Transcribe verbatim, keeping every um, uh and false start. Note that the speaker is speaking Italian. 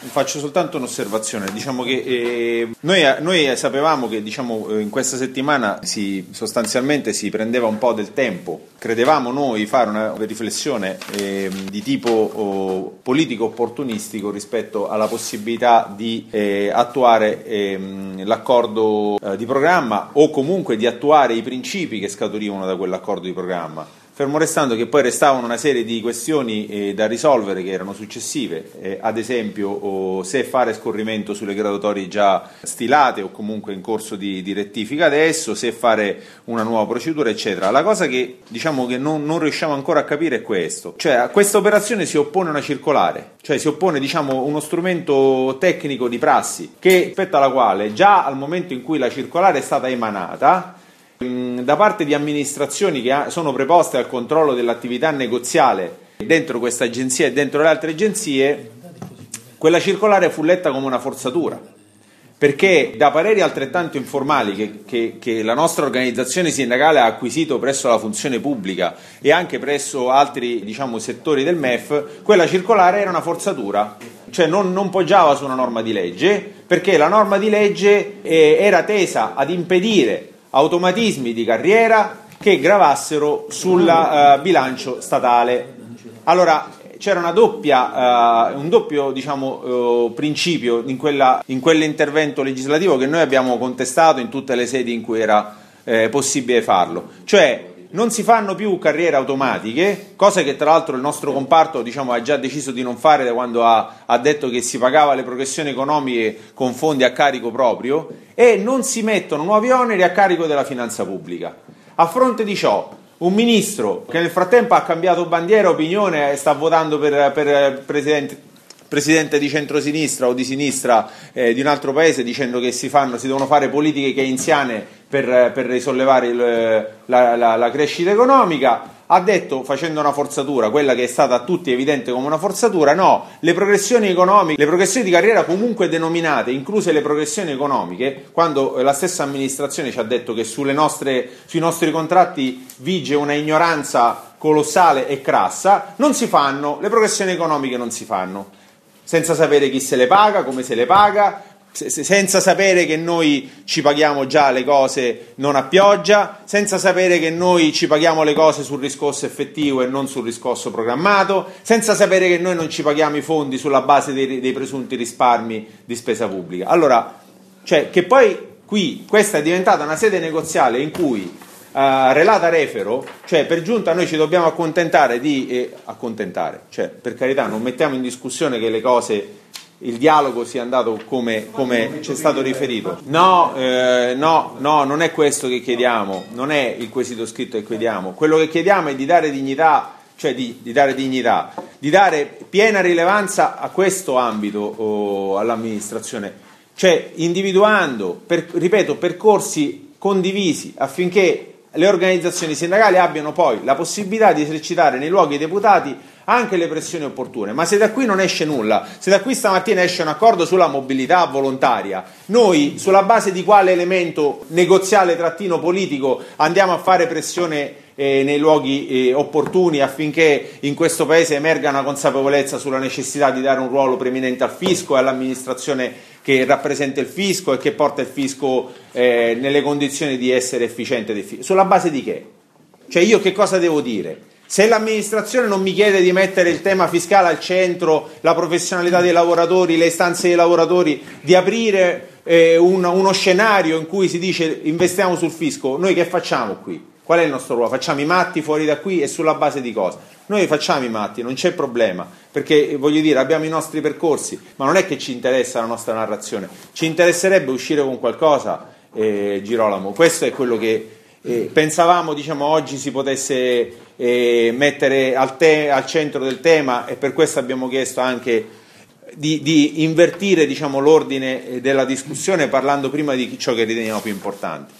Faccio soltanto un'osservazione, diciamo che eh, noi, noi sapevamo che diciamo, in questa settimana si, sostanzialmente si prendeva un po' del tempo, credevamo noi fare una riflessione eh, di tipo oh, politico opportunistico rispetto alla possibilità di eh, attuare eh, l'accordo eh, di programma o comunque di attuare i principi che scaturivano da quell'accordo di programma. Fermo restando che poi restavano una serie di questioni eh, da risolvere che erano successive, eh, ad esempio oh, se fare scorrimento sulle graduatorie già stilate o comunque in corso di, di rettifica adesso, se fare una nuova procedura eccetera. La cosa che diciamo che non, non riusciamo ancora a capire è questo, cioè a questa operazione si oppone una circolare, cioè si oppone diciamo uno strumento tecnico di prassi che rispetto alla quale già al momento in cui la circolare è stata emanata da parte di amministrazioni che sono preposte al controllo dell'attività negoziale dentro questa agenzia e dentro le altre agenzie, quella circolare fu letta come una forzatura, perché da pareri altrettanto informali che, che, che la nostra organizzazione sindacale ha acquisito presso la funzione pubblica e anche presso altri diciamo, settori del M E F, quella circolare era una forzatura, cioè non, non poggiava su una norma di legge, perché la norma di legge eh, era tesa ad impedire automatismi di carriera che gravassero sul uh, bilancio statale. Allora c'era una doppia, uh, un doppio diciamo, uh, principio in, quella, in quell'intervento legislativo che noi abbiamo contestato in tutte le sedi in cui era eh, possibile farlo, cioè non si fanno più carriere automatiche, cosa che tra l'altro il nostro comparto diciamo, ha già deciso di non fare da quando ha, ha detto che si pagava le progressioni economiche con fondi a carico proprio, e non si mettono nuovi oneri a carico della finanza pubblica. A fronte di ciò, un ministro che nel frattempo ha cambiato bandiera, opinione e sta votando per, per presidente, presidente di centrosinistra o di sinistra eh, di un altro paese, dicendo che si, fanno, si devono fare politiche keynesiane per, per risollevare il, la, la, la crescita economica, ha detto, facendo una forzatura, quella che è stata a tutti evidente come una forzatura, no, le progressioni economiche, le progressioni di carriera comunque denominate, incluse le progressioni economiche, quando la stessa amministrazione ci ha detto che sulle nostre, sui nostri contratti vige una ignoranza colossale e crassa, non si fanno, le progressioni economiche non si fanno, senza sapere chi se le paga, come se le paga, senza sapere che noi ci paghiamo già le cose non a pioggia, senza sapere che noi ci paghiamo le cose sul riscosso effettivo e non sul riscosso programmato, senza sapere che noi non ci paghiamo i fondi sulla base dei, dei presunti risparmi di spesa pubblica. Allora, cioè che poi qui questa è diventata una sede negoziale in cui uh, relata refero, cioè per giunta noi ci dobbiamo accontentare di eh, accontentare, cioè per carità non mettiamo in discussione che le cose, il dialogo sia andato come, come ci è stato riferito. No, eh, no, no, non è questo che chiediamo, non è il quesito scritto che chiediamo. Quello che chiediamo è di dare dignità, cioè di, di dare dignità, di dare piena rilevanza a questo ambito oh, all'amministrazione, cioè individuando, per, ripeto, percorsi condivisi affinché le organizzazioni sindacali abbiano poi la possibilità di esercitare nei luoghi deputati anche le pressioni opportune. Ma se da qui non esce nulla, se da qui stamattina esce un accordo sulla mobilità volontaria, noi sulla base di quale elemento negoziale trattino politico andiamo a fare pressione eh, nei luoghi eh, opportuni affinché in questo paese emerga una consapevolezza sulla necessità di dare un ruolo preminente al fisco e all'amministrazione che rappresenta il fisco e che porta il fisco eh, nelle condizioni di essere efficiente del fisco. Sulla base di che? Cioè io che cosa devo dire? Se l'amministrazione non mi chiede di mettere il tema fiscale al centro, la professionalità dei lavoratori, le istanze dei lavoratori, di aprire eh, un, uno scenario in cui si dice investiamo sul fisco, noi che facciamo qui? Qual è il nostro ruolo? Facciamo i matti fuori da qui e sulla base di cosa? Noi facciamo i matti, non c'è problema, perché voglio dire abbiamo i nostri percorsi, ma non è che ci interessa la nostra narrazione, ci interesserebbe uscire con qualcosa, eh, Girolamo, questo è quello che eh, pensavamo diciamo oggi si potesse eh, mettere al, te- al centro del tema, e per questo abbiamo chiesto anche di, di invertire diciamo l'ordine della discussione parlando prima di ciò che riteniamo più importante.